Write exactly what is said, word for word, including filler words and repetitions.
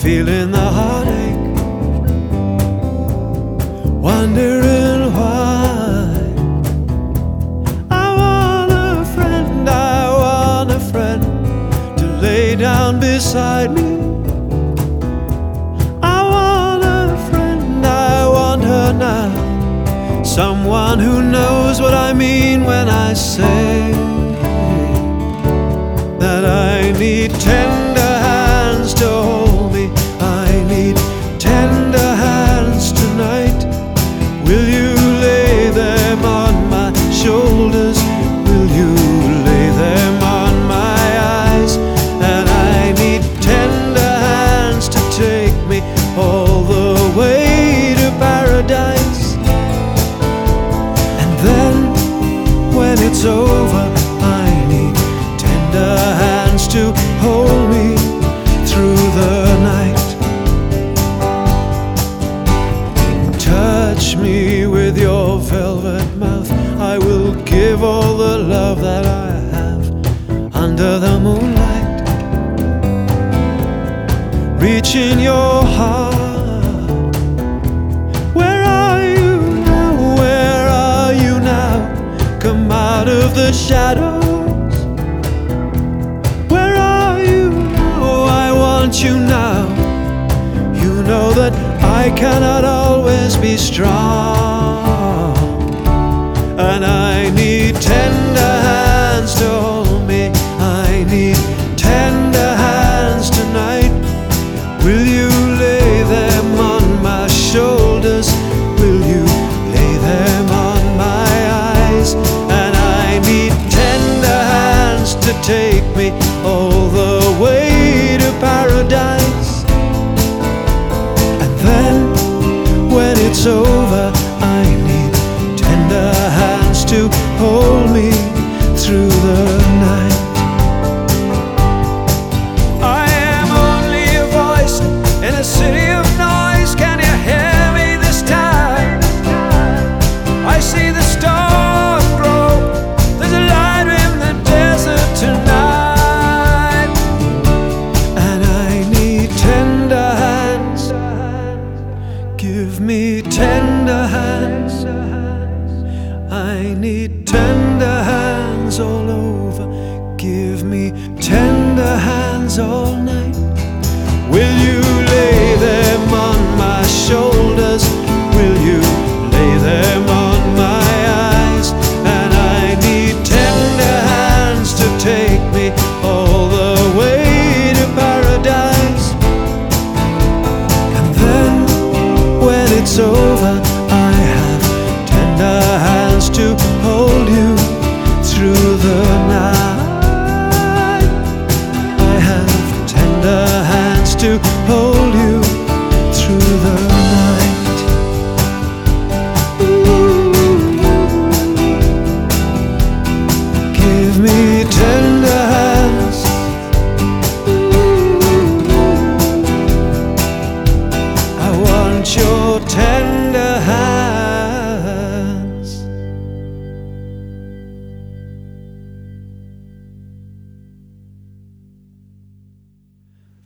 feeling the heartache, wondering why. I want a friend, I want a friend to lay down beside me. I want a friend, I want her now, someone who knows what I mean when I say that I need tender hands to hold me. I need tender hands tonight. Will you lay them on my shoulders? Will you lay them on my eyes? And I need tender hands to take me all the way to paradise. And then when it's over, I need tender hands to hold me through the night. Touch me with your velvet mouth, I will give all the love that I have under the moonlight. Reach in your heart. Where are you now? Where are you now? Come out of the shadows. Where are you now? I want you now. You know that I cannot always be strong, and I need tender hands to hold me. I need tender hands tonight. Will you lay them on my shoulders? Will you lay them on my eyes? And I need tender hands to take me all the way to paradise. And then when it's over, I need tender hands to hold me through the night. I am only a voice in a city of noise. Can you hear me this time? I see the stars grow. There's a light in the desert tonight. And I need tender hands. Give me tender hands. I need tender hands all over. Give me tender hands all night. Will you lay them on my shoulders? Will you lay them on my eyes? And I need tender hands to take me all the way to paradise. And then when it's over, I have tender hands to hold you through the night. I have tender hands to hold you